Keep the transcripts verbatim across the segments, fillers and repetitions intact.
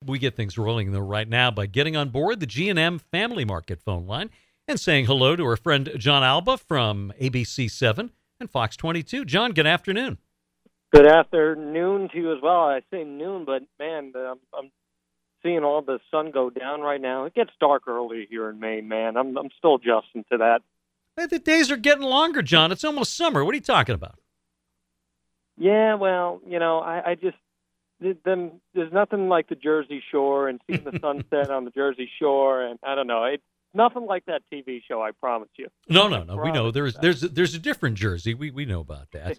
We get things rolling, though, right now by getting on board the G and M Family Market phone line and saying hello to our friend John Alba from A B C seven and Fox twenty-two. John, good afternoon. Good afternoon to you as well. I say noon, but, man, um, I'm seeing all the sun go down right now. It gets dark early here in Maine, man. I'm I'm still adjusting to that. Hey, the days are getting longer, John. It's almost summer. What are you talking about? Yeah, well, you know, I, I just them, there's nothing like the Jersey Shore and seeing the sunset on the Jersey Shore, and I don't know, it's nothing like that T V show. I promise you. No, no, no. We know there's there's there's a different Jersey. We we know about that.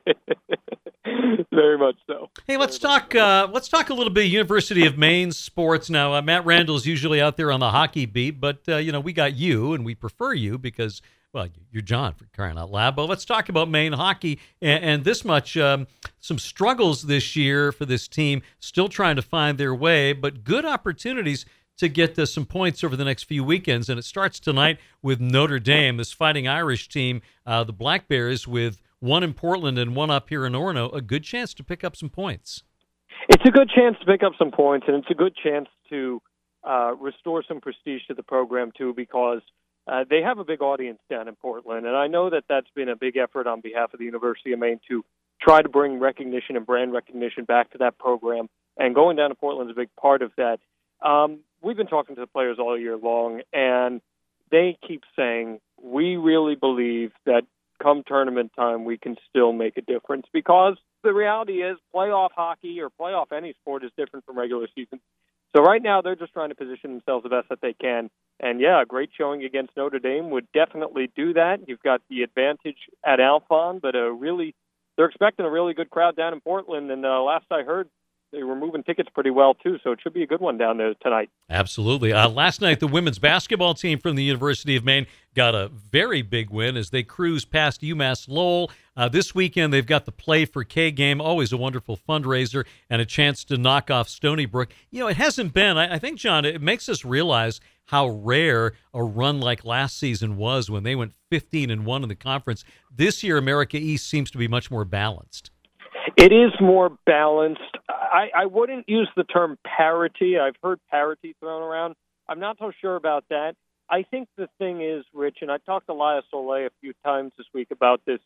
Very much so. Hey, let's talk. Uh, let's talk a little bit University of Maine sports now. Uh, Matt Randall's usually out there on the hockey beat, but uh, you know we got you, and we prefer you because, well, you're John, for crying out loud. But let's talk about Maine hockey and, and this much. Um, some struggles this year for this team, still trying to find their way, but good opportunities to get uh, some points over the next few weekends. And it starts tonight with Notre Dame, this Fighting Irish team, uh, the Black Bears, with one in Portland and one up here in Orono, a good chance to pick up some points. It's a good chance to pick up some points, and it's a good chance to uh, restore some prestige to the program, too, because uh, they have a big audience down in Portland. And I know that that's been a big effort on behalf of the University of Maine to try to bring recognition and brand recognition back to that program. And going down to Portland is a big part of that. Um, we've been talking to the players all year long, and they keep saying, we really believe that come tournament time, we can still make a difference, because the reality is playoff hockey or playoff any sport is different from regular season. So right now they're just trying to position themselves the best that they can. And, yeah, a great showing against Notre Dame would definitely do that. You've got the advantage at Alphon, but a really they're expecting a really good crowd down in Portland. And uh, last I heard, they were moving tickets pretty well, too, so it should be a good one down there tonight. Absolutely. Uh, last night, the women's basketball team from the University of Maine got a very big win as they cruised past UMass Lowell. Uh, this weekend, they've got the Play for K game, always a wonderful fundraiser, and a chance to knock off Stony Brook. You know, it hasn't been, I, I think, John, it makes us realize how rare a run like last season was when they went fifteen and one in the conference. This year, America East seems to be much more balanced. It is more balanced. I, I wouldn't use the term parity. I've heard parity thrown around. I'm not so sure about that. I think the thing is, Rich, and I talked to Laya Soleil a few times this week about this,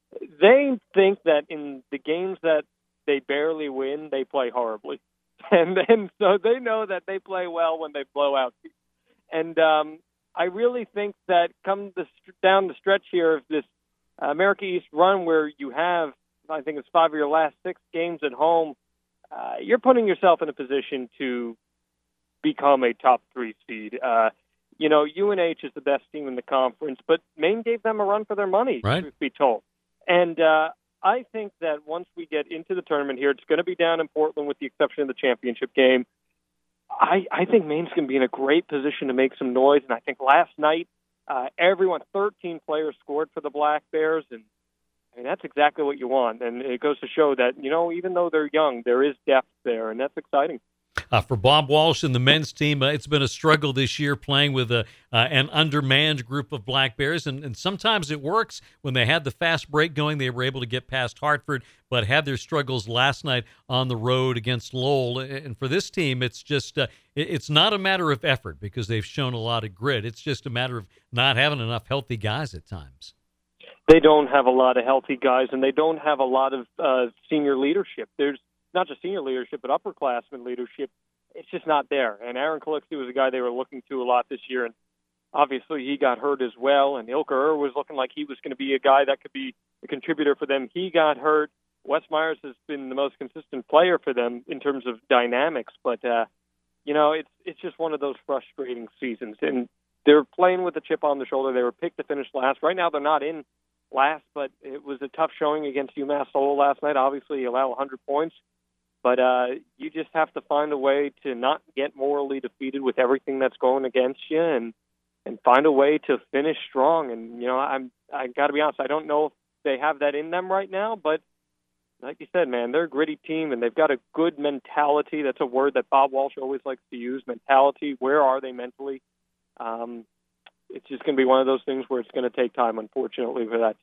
they think that in the games that they barely win, they play horribly. And then so they know that they play well when they blow out. And um, I really think that come the, down the stretch here of this America East run where you have, I think it's five of your last six games at home, uh, you're putting yourself in a position to become a top three seed. Uh, you know, U N H is the best team in the conference, but Maine gave them a run for their money, right, truth be told. And uh, I think that once we get into the tournament here, it's going to be down in Portland with the exception of the championship game. I, I think Maine's going to be in a great position to make some noise. And I think last night, uh, everyone, thirteen players scored for the Black Bears, and I mean, that's exactly what you want. And it goes to show that, you know, even though they're young, there is depth there, and that's exciting. Uh, for Bob Walsh and the men's team, uh, it's been a struggle this year playing with a uh, an undermanned group of Black Bears, and, and sometimes it works. When they had the fast break going, they were able to get past Hartford, but had their struggles last night on the road against Lowell. And for this team, it's just uh, it, it's not a matter of effort because they've shown a lot of grit. It's just a matter of not having enough healthy guys at times. They don't have a lot of healthy guys, and they don't have a lot of uh, senior leadership. There's not just senior leadership, but upperclassmen leadership. It's just not there. And Aaron Calixte was a guy they were looking to a lot this year, and obviously he got hurt as well. And Ilker Ur was looking like he was going to be a guy that could be a contributor for them. He got hurt. Wes Myers has been the most consistent player for them in terms of dynamics, but uh, you know, it's it's just one of those frustrating seasons. And they're playing with a chip on the shoulder. They were picked to finish last. Right now, they're not in last, but it was a tough showing against UMass Lowell last night. Obviously, you allow one hundred points. But uh, you just have to find a way to not get morally defeated with everything that's going against you, and and find a way to finish strong. And you know, I'm I got to be honest, I don't know if they have that in them right now. But like you said, man, they're a gritty team, and they've got a good mentality. That's a word that Bob Walsh always likes to use: mentality. Where are they mentally? Um, it's just going to be one of those things where it's going to take time, unfortunately, for that team.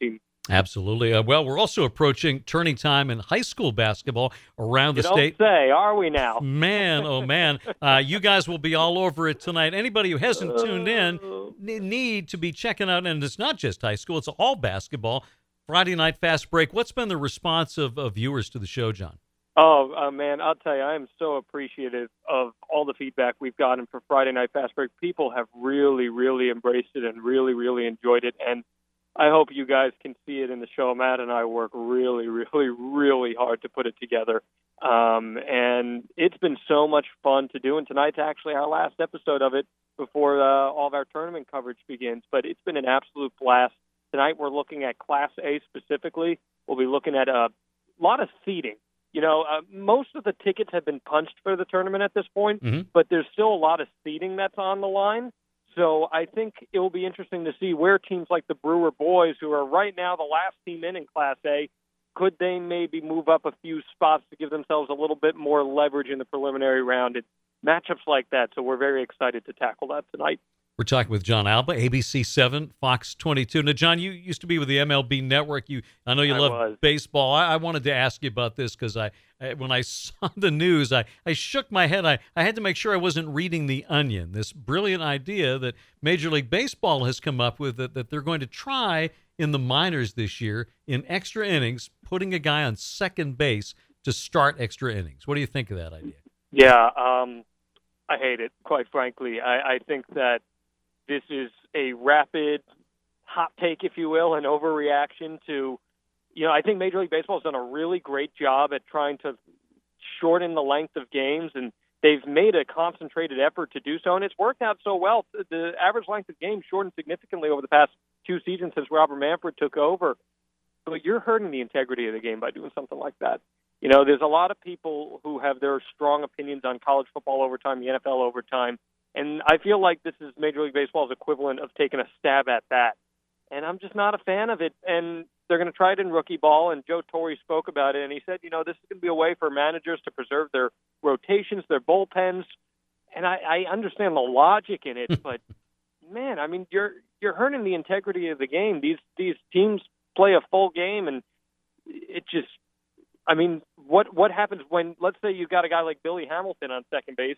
Absolutely. Uh, well, we're also approaching turning time in high school basketball around You the don't state. say, are we now? Man, oh man, uh, you guys will be all over it tonight. Anybody who hasn't tuned in Uh, n- need to be checking out, and it's not just high school; it's all basketball. Friday night fast break. What's been the response of, of viewers to the show, John? Oh, uh, man, I'll tell you, I am so appreciative of all the feedback we've gotten for Friday Night Fast Break. People have really, really embraced it and really, really enjoyed it. And I hope you guys can see it in the show. Matt and I work really, really, really hard to put it together. Um, and it's been so much fun to do. And tonight's actually our last episode of it before uh, all of our tournament coverage begins. But it's been an absolute blast. Tonight we're looking at Class A specifically. We'll be looking at a lot of seeding. You know, uh, most of the tickets have been punched for the tournament at this point, Mm-hmm. but there's still a lot of seeding that's on the line. So I think it will be interesting to see where teams like the Brewer Boys, who are right now the last team in in Class A, could they maybe move up a few spots to give themselves a little bit more leverage in the preliminary round? It's matchups like that, so we're very excited to tackle that tonight. We're talking with John Alba, A B C seven, Fox twenty-two. Now, John, you used to be with the M L B Network. You, I know you I love was. baseball. I, I wanted to ask you about this because I, I, when I saw the news, I, I shook my head. I, I had to make sure I wasn't reading The Onion, this brilliant idea that Major League Baseball has come up with, that, that they're going to try in the minors this year in extra innings, putting a guy on second base to start extra innings. What do you think of that idea? Yeah, um, I hate it, quite frankly. I, I think that this is a rapid hot take, if you will, an overreaction to, you know, I think Major League Baseball has done a really great job at trying to shorten the length of games, and they've made a concentrated effort to do so, and it's worked out so well. The average length of games shortened significantly over the past two seasons since Robert Manfred took over. But you're hurting the integrity of the game by doing something like that. You know, there's a lot of people who have their strong opinions on college football overtime, the N F L overtime, and I feel like this is Major League Baseball's equivalent of taking a stab at that. And I'm just not a fan of it. And they're going to try it in rookie ball, and Joe Torre spoke about it, and he said, you know, this is going to be a way for managers to preserve their rotations, their bullpens. And I, I understand the logic in it, but, man, I mean, you're you're hurting the integrity of the game. These These teams play a full game, and it just – I mean, what what happens when, let's say you've got a guy like Billy Hamilton on second base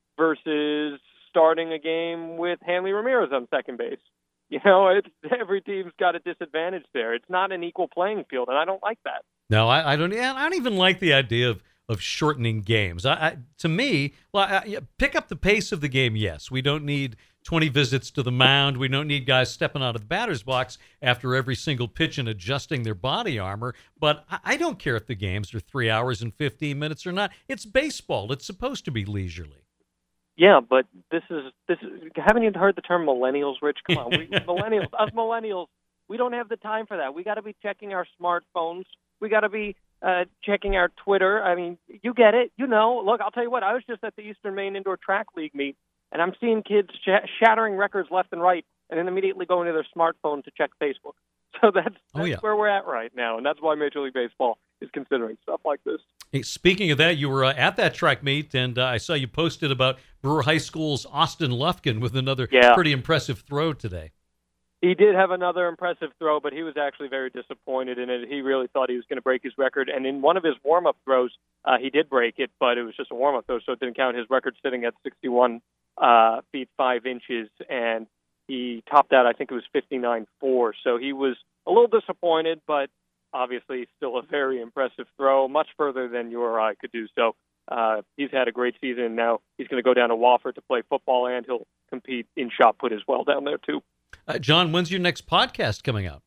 versus starting a game with Hanley Ramirez on second base? You know, it's, every team's got a disadvantage there. It's not an equal playing field, and I don't like that. No, I, I don't. I don't even like the idea of, of shortening games. I, I, to me, well, I, pick up the pace of the game. Yes, we don't need twenty visits to the mound. We don't need guys stepping out of the batter's box after every single pitch and adjusting their body armor. But I, I don't care if the games are three hours and fifteen minutes or not. It's baseball. It's supposed to be leisurely. Yeah, but this is this. Is, haven't you heard the term millennials, Rich? Come on, we, millennials. Us millennials, we don't have the time for that. We got to be checking our smartphones. We got to be uh, checking our Twitter. I mean, you get it. You know. Look, I'll tell you what. I was just at the Eastern Maine Indoor Track League meet, and I'm seeing kids sh- shattering records left and right, and then immediately going to their smartphone to check Facebook. So that's, that's oh, yeah. where we're at right now, and that's why Major League Baseball is considering stuff like this. Hey, speaking of that, you were uh, at that track meet, and uh, I saw you posted about Brewer High School's Austin Lufkin with another yeah. pretty impressive throw today. He did have another impressive throw, but he was actually very disappointed in it. He really thought he was going to break his record, and in one of his warm-up throws, uh, he did break it, but it was just a warm-up throw, so it didn't count. His record sitting at sixty-one uh, feet five inches, and he topped out, I think it was fifty-nine four, so he was a little disappointed, but obviously still a very impressive throw, much further than you or I could do. So uh, he's had a great season, and now he's going to go down to Wofford to play football, and he'll compete in shot put as well down there, too. Uh, John, when's your next podcast coming out?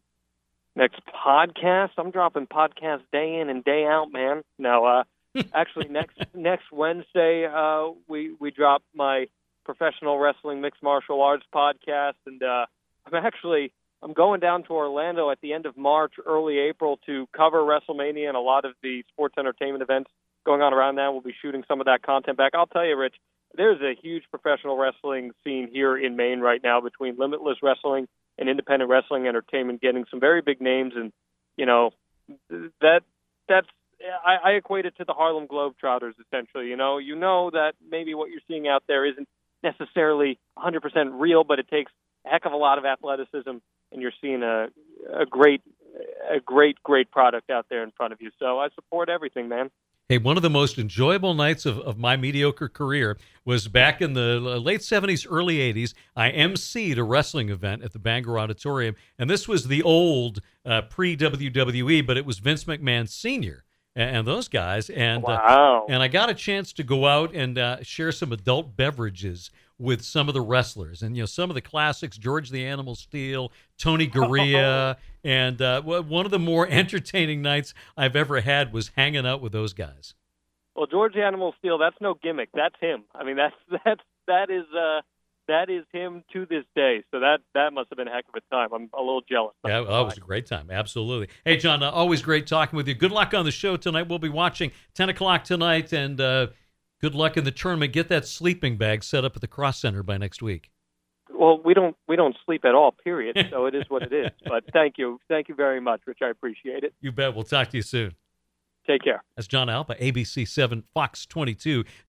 Next podcast? I'm dropping podcasts day in and day out, man. Now, uh, actually, next next Wednesday, uh, we, we drop my professional wrestling mixed martial arts podcast, and uh, I'm actually... I'm going down to Orlando at the end of March, early April to cover WrestleMania and a lot of the sports entertainment events going on around that. We'll be shooting some of that content back. I'll tell you, Rich, there's a huge professional wrestling scene here in Maine right now between Limitless Wrestling and independent wrestling entertainment, getting some very big names. And, you know, that that's I, I equate it to the Harlem Globetrotters, essentially. You know, you know that maybe what you're seeing out there isn't necessarily one hundred percent real, but it takes a heck of a lot of athleticism, and you're seeing a, a great a great, great product out there in front of you. So I support everything, man. Hey, one of the most enjoyable nights of, of my mediocre career was back in the late seventies, early eighties. I emceed a wrestling event at the Bangor Auditorium, and this was the old uh, pre-W W E, but it was Vince McMahon Senior and, and those guys. And wow. uh, and I got a chance to go out and uh, share some adult beverages with some of the wrestlers. And, you know, some of the classics, George the Animal Steel, Tony Gurria, and uh, one of the more entertaining nights I've ever had was hanging out with those guys. Well, George the Animal Steel, that's no gimmick. That's him. I mean, that's that's that is uh, that is him to this day. So that that must have been a heck of a time. I'm a little jealous. Yeah, well, it was a great time. Absolutely. Hey, John, uh, always great talking with you. Good luck on the show tonight. We'll be watching ten o'clock tonight, and uh, good luck in the tournament. Get that sleeping bag set up at the Cross Center by next week. Well, we don't we don't sleep at all, period. So it is what it is. But thank you. Thank you very much, Rich. I appreciate it. You bet. We'll talk to you soon. Take care. That's John Alpa, A B C seven, Fox twenty-two.